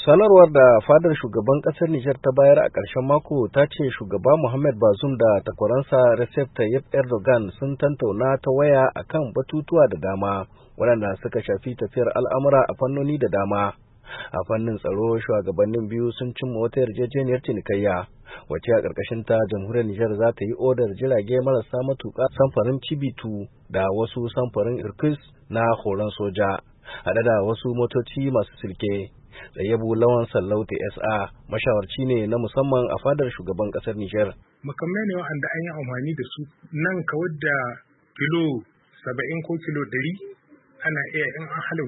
Sanarwar da fadar shugaban ƙasar Nijar ta bayar a ƙarshen mako ta ce shugaba Mohamed Bazoum da takwaransa Recep Tayyip Erdogan sun tantauna ta waya akan batutuwa da dama waɗanda suka shafi tafiyar al'amura a fannoni da dama. A fannin tsaro shugabannin biyu sun cimma wata yarjejeniyar cinikayya wacce a ƙarƙashin ta jamhuriyar Nijar za ta yi odar jirage marasa matuƙa samfarin Cibitu da wasu samfarin Irkutsk na horon soja, haɗe da wasu motoci masu silke. Tsayyabu Lawan Sallauti SA mashawarci ne na musamman a fadar shugaban ƙasar Nijar. Makamai ne wanda an yi amfani da su nan kawai da kilo 70 ko kilo 100 ana iya in an halin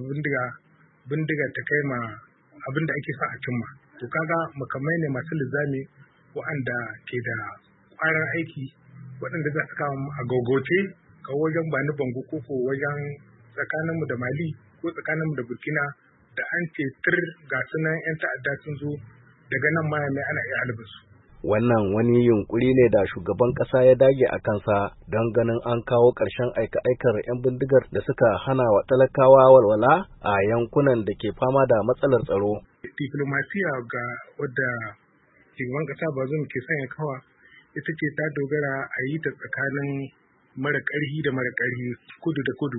bindiga ta kai ma abin da ake sa a cimma. To kaga makamai ne masu lizami waɗanda ke da ƙwarar aiki waɗanda za su kawo a gogoce kawo wajen bani bango ko wajen tsakaninmu da Mali ko tsakaninmu da Burkina da an ce ga sunan 'yan ta'adda sun zo daga nan ma mai ana iya halibin su. Wannan wani yunkuri ne da shugaban ƙasa ya dage a kansa don ganin an kawo ƙarshen aika-aikar 'yan bindigar da suka hana wa talakawa walwala a yankunan da ke fama da matsalar tsaro. Diplomasiya ga wadda shugaban ƙasa Bazoum ke sanya kawa ita ce ta dogara a yi ta tsakanin mara ƙarfi da mara ƙarfi, kudu da kudu.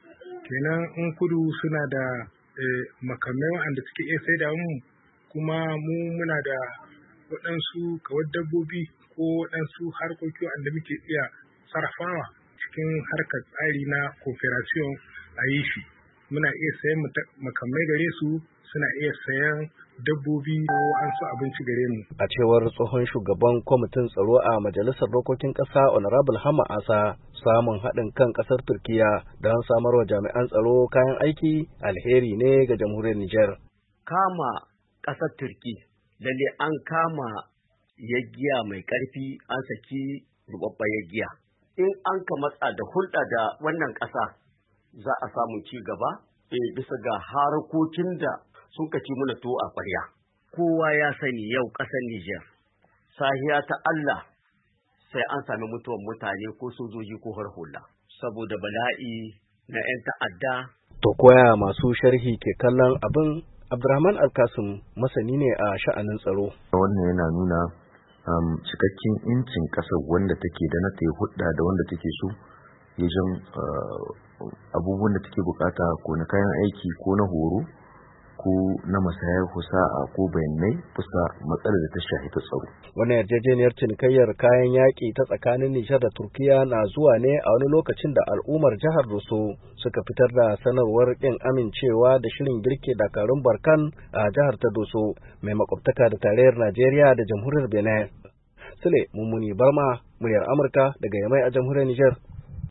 Kenan in kudu suna da makamai wanda suke iya sai da mu kuma mu muna da waɗansu kawar dabbobi ko waɗansu harkoki wanda muke iya sarrafawa cikin harkar tsari na cooperation a yi shi. Muna iya sayan makamai gare su, suna iya sayan dabbobi ko an su abinci gare mu. A cewar tsohon shugaban kwamitin tsaro a majalisar dokokin ƙasa Honorable Hama Asa, samun haɗin kan ƙasar Turkiya don samar wa jami'an tsaro kayan aiki alheri ne ga jamhuriyar Nijar. Kama ƙasar Turki, lalle an kama yaggiya mai ƙarfi an saki rubabbar yaggiya. In an ka matsa da hulɗa da wannan ƙasa za a samu ci gaba bisa ga harkokin da sun kaci muna to a ƙwarya. Kowa ya sani yau ƙasar Nijar, sahiya ta Allah sai an sami mutuwar mutane ko sojoji ko hula saboda bala'i na 'yan ta'adda. To koya masu sharhi ke kallon abin? Abdurrahman Alkasim masani ne a sha'anin tsaro. Wannan yana nuna cikakken incin ƙasar wanda take da na ta yi hudda da wanda take so wajen abubuwan da take bukata ko na kayan aiki ko na horo ko na masayar husa'a ko bayanai fuska matsalar da ta shahi ta tsaro. Wannan yarjejeniyar cinikayyar kayan yaƙi ta tsakanin Nijar da Turkiya na zuwa ne a wani lokacin da al'ummar jihar Doso suka fitar da sanarwar ƙin amincewa da shirin girke dakarun Barkan a jihar ta Doso mai makwabtaka da tarayyar Najeriya da jamhuriyar Benin. Sule Mummuni Barma, muryar Amurka daga Yamai a jamhuriyar Nijar.